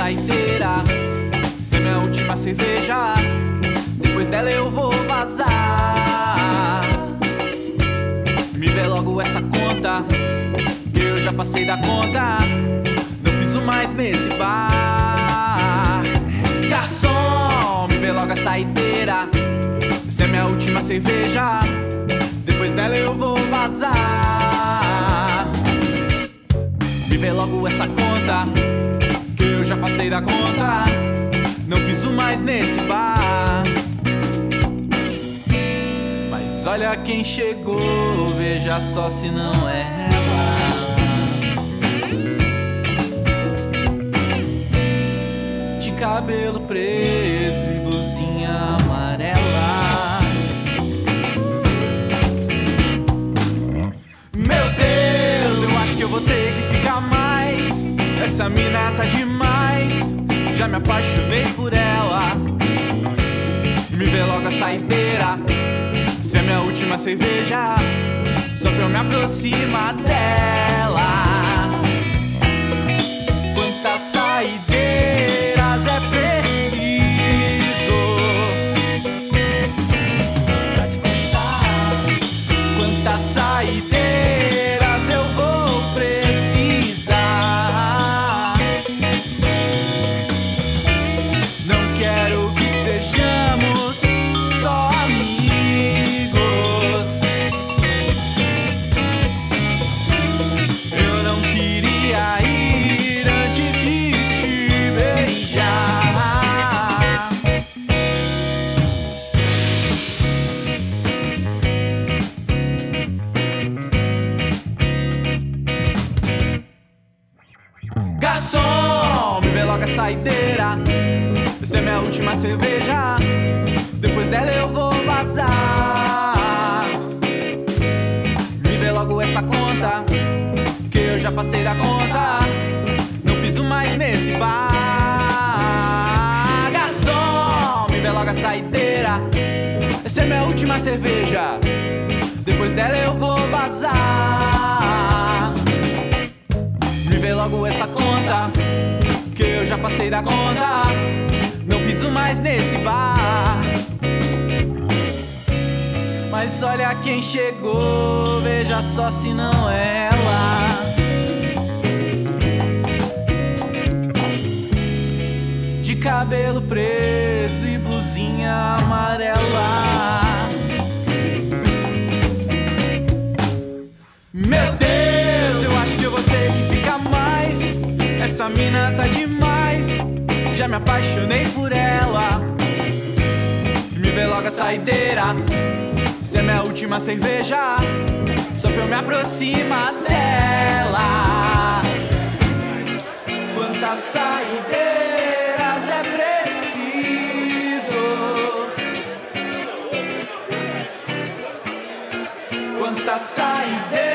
saideira. Essa é minha última cerveja, depois dela eu vou vazar. Me vê logo essa conta, que eu já passei da conta. Não piso mais nesse bar. Garçom, me vê logo a saideira. Essa é minha última cerveja, depois dela eu vou vazar. Me vê logo essa conta, que eu já passei da conta. Não piso mais nesse bar. Mas olha quem chegou, veja só se não é ela. De cabelo preso e blusinha amarela. Meu Deus, eu acho que eu vou ter que ficar mais. Essa mina tá demais, já me apaixonei por ela. Me vê logo a saideira, essa é minha última cerveja, só pra eu me aproximar dela. Quantas saideiras é preciso pra te conquistar? Quantas saideiras eu vou precisar? Não quero que sejamos só amigos. Eu não queria ir antes de te beijar. Garçom, me vê logo a saideira. Essa é minha última cerveja, depois dela eu vou vazar. Me vê logo essa conta, que eu já passei da conta. Não piso mais nesse bar. Garçom, me vê logo a saideira. Essa é minha última cerveja, depois dela eu vou vazar. Me vê logo essa conta, que eu já passei da conta. Não piso mais nesse bar. Mas olha quem chegou, veja só se não é ela. De cabelo preso e blusinha amarela. Meu Deus, eu acho que eu vou ter que ficar mais. Essa mina tá demais, já me apaixonei por ela. Me vê logo a saideira, essa é minha última cerveja, só pra eu me aproximar dela. Quantas saideiras é preciso? Quantas saideiras